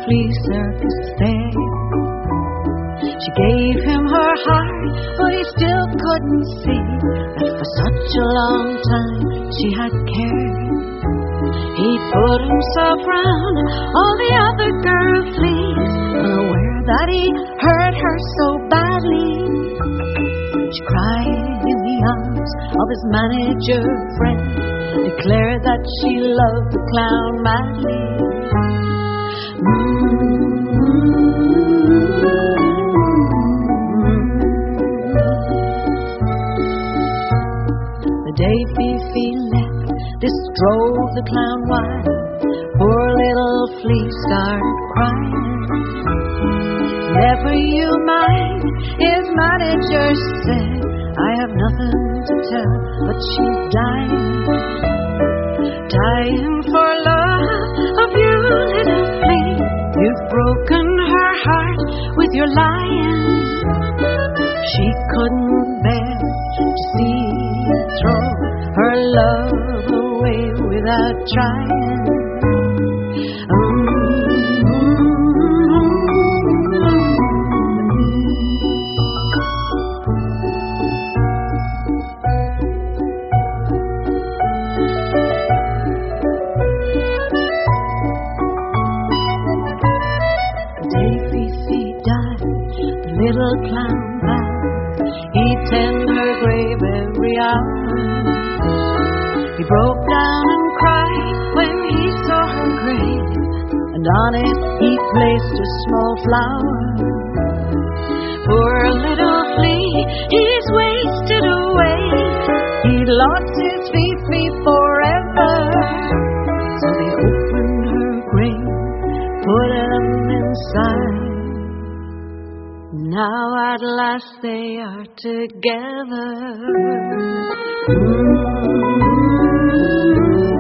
flea circus there. She gave him her heart, but he still couldn't see that for such a long time she had cared. He put himself round all the other girl fleas, unaware that he hurt her so badly. She cried in the arms of his manager friend, declared that she loved the clown madly. The day Fifi left, this drove the clown wild. Poor little flea started crying. Never you mind, his manager said, I have nothing to tell, but she's dying. Dying for love of you, little flea. You've broken her heart with your lying. She couldn't bear to see you throw her love away without trying. Little clown vowed he'd tend her grave every hour. He broke down and cried when he saw her grave, and on it he placed a small flower. Poor little flea, he's wasted away. He'd lost his Fifi forever. So they opened her grave, put him inside. Now at last they are together.